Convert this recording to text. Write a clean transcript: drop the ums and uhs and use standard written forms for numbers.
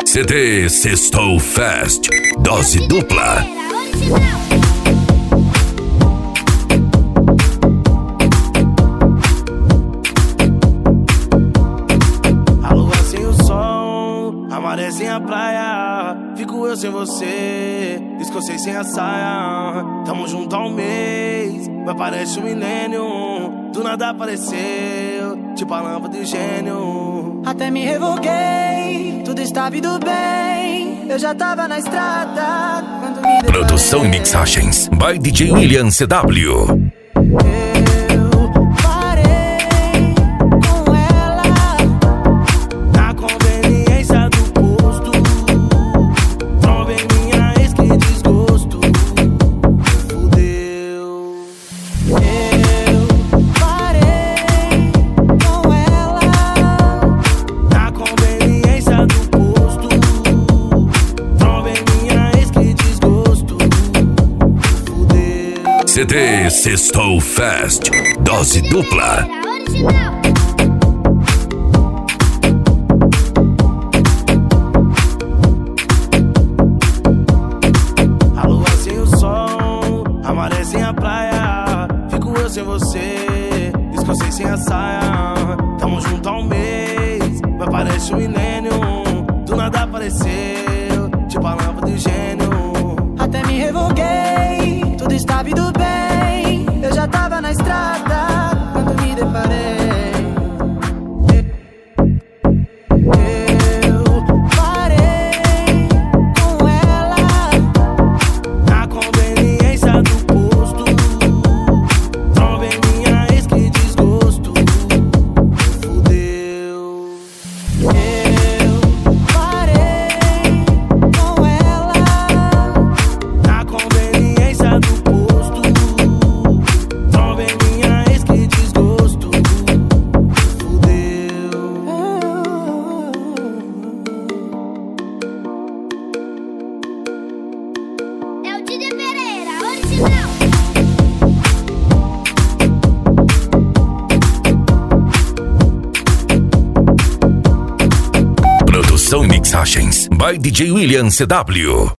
CD Sextou Fest, dose dupla. A lua sem o sol, a maré sem a praia. Fico eu sem você, escocei sem a saia. Tamo junto há um mês, mas parece um milênio. Do nada apareceu, tipo a lâmpada de gênio. Até me revoguei, tudo estava indo bem. Eu já tava na estrada quando me deparei. Produção e mixagens by DJ William CW. CD Sextou Fest, dose dupla. A lua sem o sol, a maré sem a praia. Fico eu sem você, escocei sem a saia. Tamo junto há um mês, mas parece um milênio. Do nada apareceu, tipo a lâmpada de gênio. Até me revoguei, tudo estava indo bem. Eu já tava na estrada quando me deparei. Eu parei com ela na conveniência do posto. Trombei minha ex, que desgosto. Fudeu. Eu parei com ela na conveniência do posto. Trombei minha ex, que desgosto. Fudeu. É o Didi Pereira, original. Produção e mixagens by DJ William CW.